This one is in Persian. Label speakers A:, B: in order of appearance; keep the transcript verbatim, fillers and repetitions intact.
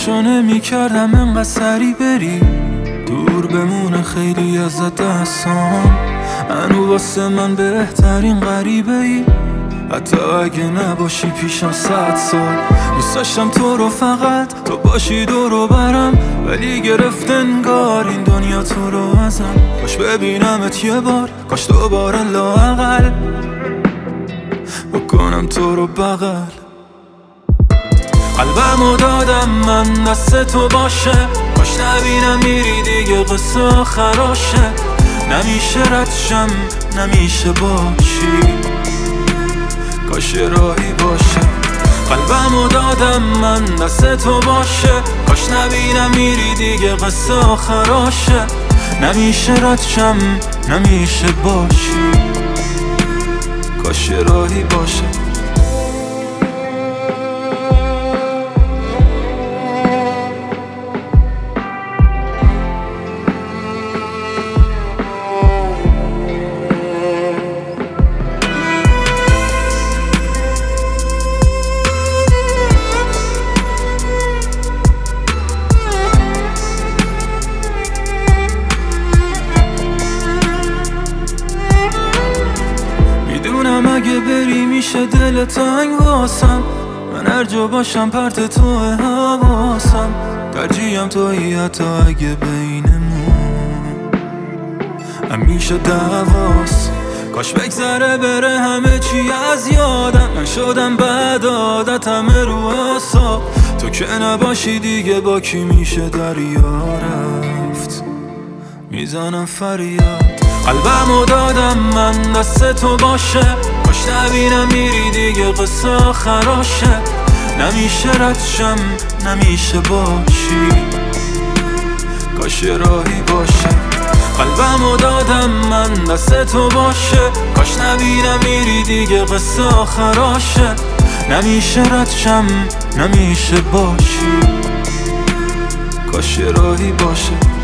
A: فکرشو نمی کردم انقدر سری بری دور بمونه خیلی ازت دستام. هنو واسه من بهترین غریبه ای، حتی اگه نباشی پیشم صد سال. دوست داشتم تو رو فقط تو باشی دورو برم، ولی گرفت انگار این دنیا تو رو ازم. کاش ببینمت یه بار، کاش دوباره لااقل بکنم تو رو بغل. قلبمو دادم من دست تو باشه، کاش نبینم میری دیگه قصه آخراشه. نمیشه ردشم نمیشه باشی، کاش راهی باشه. قلبمو دادم من دست تو باشه، کاش نبینم میری دیگه قصه آخراشه. نمیشه ردشم نمیشه باشی، کاش راهی باشه. اگه بری میشه دل تنگ واسم، من هر جا باشم پرت تو حواسم. ترجیحم تویی حتی اگه بینمون همیشه دعواست. کاش بگذره بره همه چی از یادم، من شدم بعد عادت همه رو اعصاب. تو که نباشی دیگه با کی میشه دریا رفت، میزنم فریاد. قلبمو دادم من دست تو باشه، کاش نبینم میری دیگه قصه آخراشه. نمیشه ردشم نمیشه باشی، کاش راهی باشه. قلبمو دادم من دست تو باشه، کاش نبینم میری دیگه قصه آخراشه. نمیشه ردشم نمیشه باشی، کاش راهی باشه.